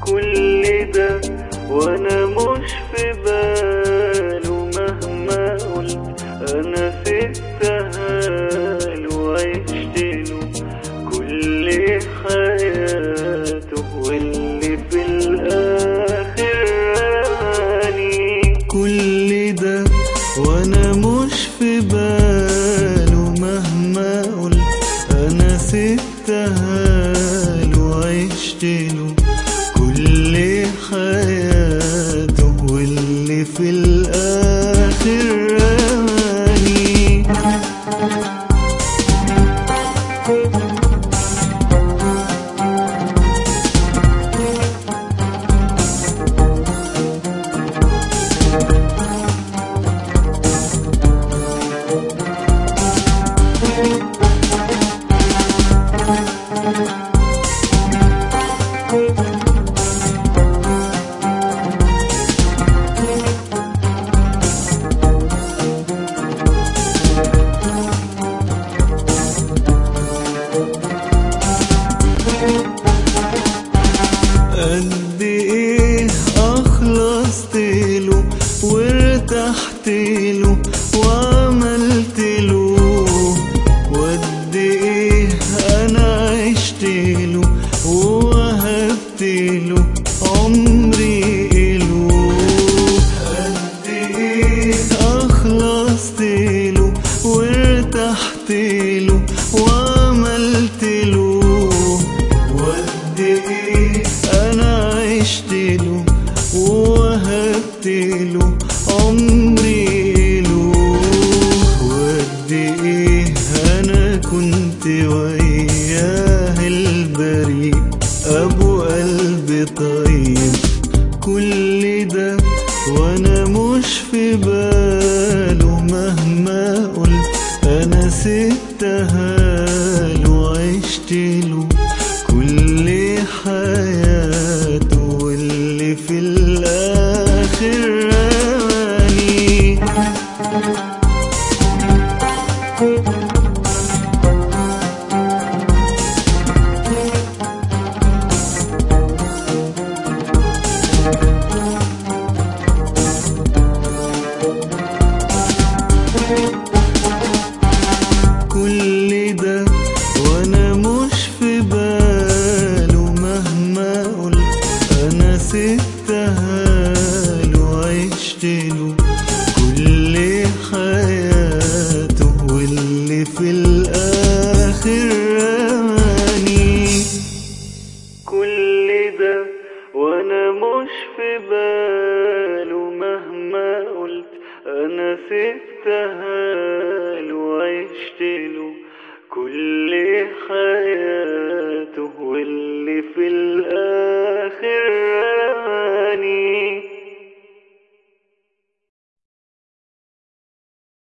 كل ده وانا مش في باله، مهما قلت انا سبتها له وعشتله كل حياته، واللي في الاخر راني. كل ده وانا مش في باله، مهما قلت انا سبتها له وعشتله كل حياته، واللي في الاخر راني. قد ايه اخلصتله وارتحتله وعملتله، وقد ايه انا عشتله ووهبتله عمري إله. قد ايه اخلصتله وارتحتله وعملتله، وقد ايه انا عشتله ووهبتله عمري إله. وقد ايه انا كنت وياه البريء ابو قلب طيب، كل ده وانا مش في باله، مهما قلت انا سبتها له وعشتله كل حياته، واللي في الاخر راني. كل ده وانا مش في باله، مهما قلت انا سبتها له وعشتله كل حياته، واللي في الاخر راني. كل ده وانا مش في باله، مهما قلت انا سبتها